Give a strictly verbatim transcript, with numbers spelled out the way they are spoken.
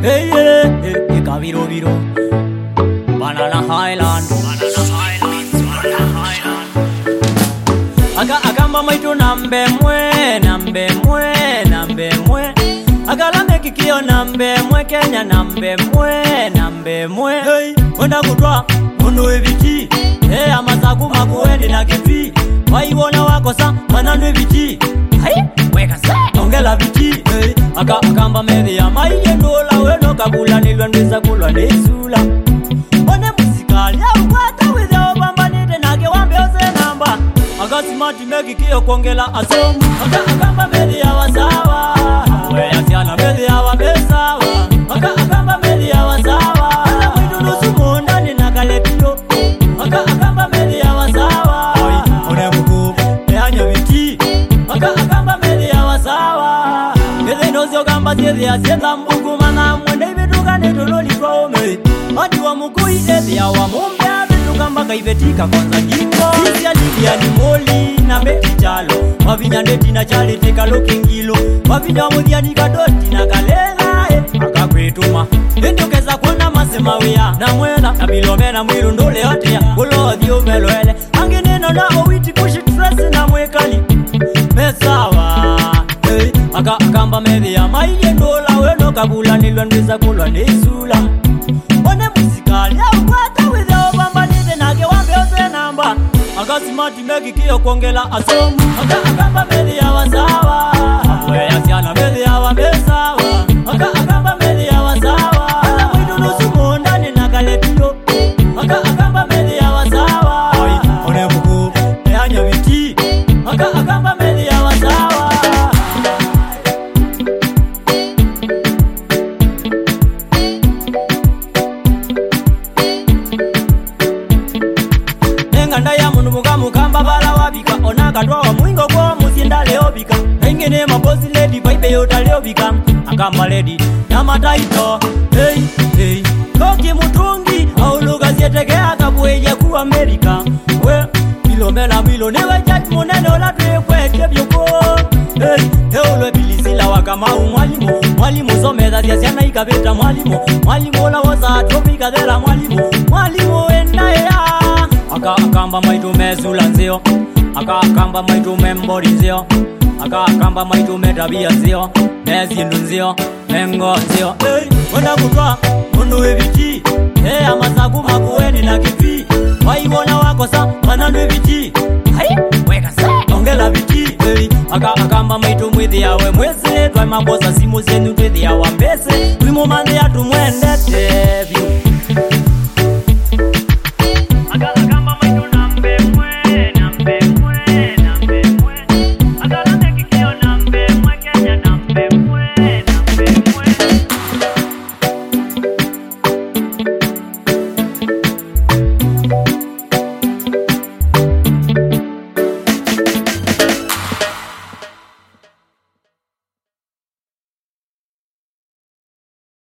Hey, hey, hey, Kaviro Viro, Banana Highland, Banana Highland, Banana Highland. Aga agamba maitu nambe mwe, nambe mwe, nambe mwe. Agala mekikio nambe mwe, Kenya nambe mwe, nambe mwe. Hey, wenda kutwa, mundu eviti. Hey, amasaku makuwendi na kifi. Waiwona wakosa, manandu eviti. Hai, weka se, ongela viti. Hey, aga agamba methi ya maile ndola. Weno kabula nilwa ndweza kulwa nisula. One musikali ya ukwata withia obamba nite nage wambe ose namba. Aga simati meki kiyo kuongela asomu. Aga agamba methi ya wasawa. Wea siana methi ya wamesawa. Aga agamba methi ya wasawa. Ala mwidu nusu muundani na kalepio. Aga agamba methi ya wasawa. One muku eanya viti. Aga agamba methi ya wasawa. Methi nozio gamba siedhi ya siedha mbugu. Mana mwende ibituka netololi kwa ome. Adi wa mukui ethi ya wa mumbe. Abituka mbaka ibetika kwanza jingo. Sisi ya ligia ni moli na beti chalo. Wavinya neti na chali teka loki ngilo. Wavinya mudia ni kadoti na kalela. Aka kuituma Endo keza kuona masema wea na mwena na bilome na mwiru ndole yote ya ulo dio meloele. Ange neno na owiti kushi stress na mwekali mesawa. Hey, aka akamba methi ya maile ndola. Weno kabula nilwa ndweza kulwa nisula. One musikali ya ukwata withia obamba nite nage wambe ose namba. Aga simati meki kiyo kuongela asomu. Aga agamba methi ya wasawa. Wea siana methi ya wamesawa. Aga agamba methi ya wasawa. Ala mwidu nusu muundani na kalepio. Aga agamba methi ya wasawa. One muku eanya viti. Aga agamba methi ya wasawa. Nenganda ya munu muka mukamba bala wabika. Onaka dwa wa mwingo kwa muzinda leo bika. Engene mabosi lady vibe yota leo bika. Akamba lady na mataito. Hey, hey, koki mutungi au luga zietekea kabueje ku Amerika. We, milomela milo newe jaji munene ola tuye kweke byoko. Hey, heulwe bilisila wakama umwalimu. Mwalimu someza ziasiana ikabeta mwalimu. Mwalimu ola wosa topika dhela mwalimu. Mwalimu enda ya Aka akamba maitu mesula nzio. Aka akamba maitu membori nzio. Aka akamba maitu metabia nzio. Nezindu nzio, mengo nzio. Hey, wenda kutwa, mundu eviti. Hey, amasaku makuweni na kifi. Waiwona wakosa, manandu eviti. Hai, weka se, ongela viti. Hey, aka akamba maitu mwithi yawe mwese. Twa mabosa simu zenu twethi ya wambese. Wimo mande ya tumwendete view.